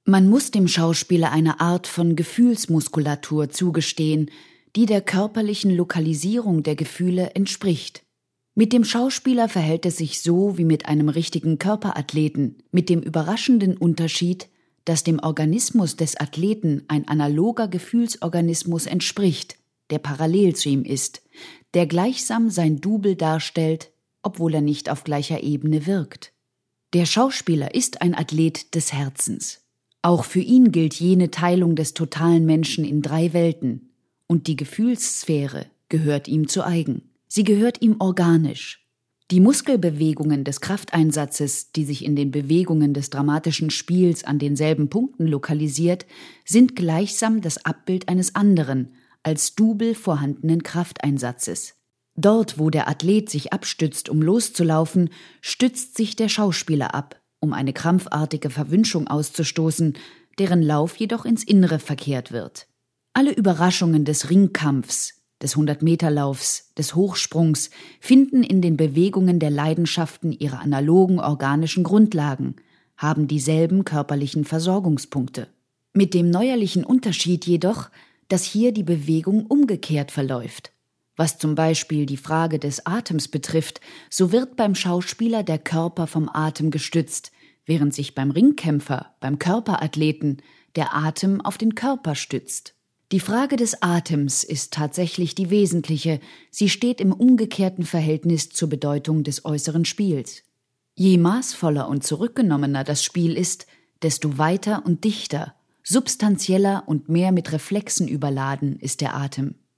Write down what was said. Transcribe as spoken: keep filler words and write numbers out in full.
Man muss dem Schauspieler eine Art von Gefühlsmuskulatur zugestehen, die der körperlichen Lokalisierung der Gefühle entspricht. Mit dem Schauspieler verhält es sich so wie mit einem richtigen Körperathleten, mit dem überraschenden Unterschied, dass dem Organismus des Athleten ein analoger Gefühlsorganismus entspricht, der parallel zu ihm ist, der gleichsam sein Double darstellt, obwohl er nicht auf gleicher Ebene wirkt. Der Schauspieler ist ein Athlet des Herzens. Auch für ihn gilt jene Teilung des totalen Menschen in drei Welten, und die Gefühlssphäre gehört ihm zu eigen. Sie gehört ihm organisch. Die Muskelbewegungen des Krafteinsatzes, die sich in den Bewegungen des dramatischen Spiels an denselben Punkten lokalisiert, sind gleichsam das Abbild eines anderen, als Double vorhandenen Krafteinsatzes. Dort, wo der Athlet sich abstützt, um loszulaufen, stützt sich der Schauspieler ab, um eine krampfartige Verwünschung auszustoßen, deren Lauf jedoch ins Innere verkehrt wird. Alle Überraschungen des Ringkampfs, des Hundert-Meter-Laufs, des Hochsprungs finden in den Bewegungen der Leidenschaften ihre analogen organischen Grundlagen, haben dieselben körperlichen Versorgungspunkte. Mit dem neuerlichen Unterschied jedoch, dass hier die Bewegung umgekehrt verläuft. Was zum Beispiel die Frage des Atems betrifft, so wird beim Schauspieler der Körper vom Atem gestützt, während sich beim Ringkämpfer, beim Körperathleten, der Atem auf den Körper stützt. Die Frage des Atems ist tatsächlich die wesentliche, sie steht im umgekehrten Verhältnis zur Bedeutung des äußeren Spiels. Je maßvoller und zurückgenommener das Spiel ist, desto weiter und dichter, substanzieller und mehr mit Reflexen überladen ist der Atem.